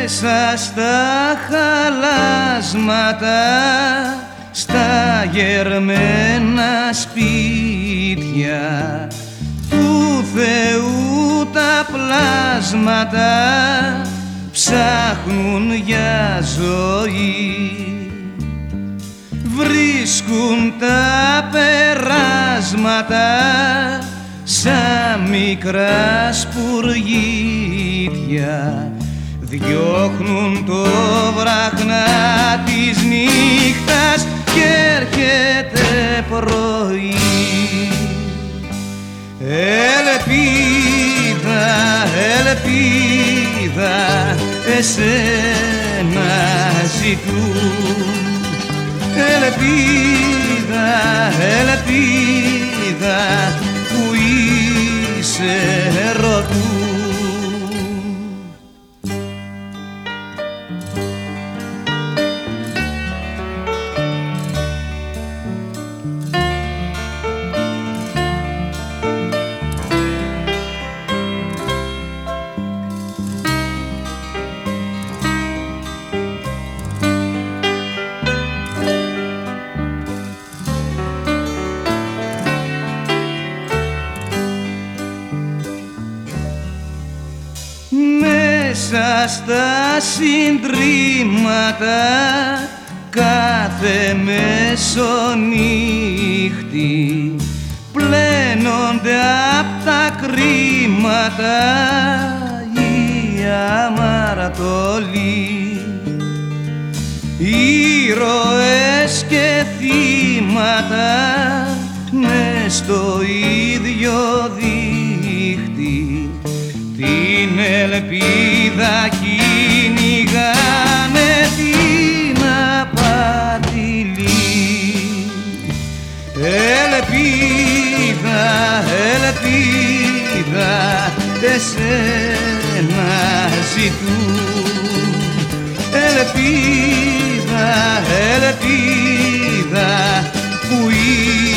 Μέσα στα χαλάσματα, στα γερμένα σπίτια του Θεού τα πλάσματα ψάχνουν για ζωή. Βρίσκουν τα περάσματα σαν μικρά σπουργίτια, διώχνουν το βραχνά της νύχτας κι έρχεται πρωί. Ελπίδα, ελπίδα, εσένα ζητούν. Ελπίδα, ελπίδα, που είσαι ρωτούν. Μέσα στα συντρίμματα κάθε μεσονύχτη πλένονται απ' τα κρίματα οι αμαρτωλοί, ήρωες και θύματα μες στο ίδιο δίχτυ. Την ελπίδα κυνηγάνε την απατηλή. Ελπίδα, ελπίδα, εσένα ζητούν. Ελπίδα, ελπίδα, που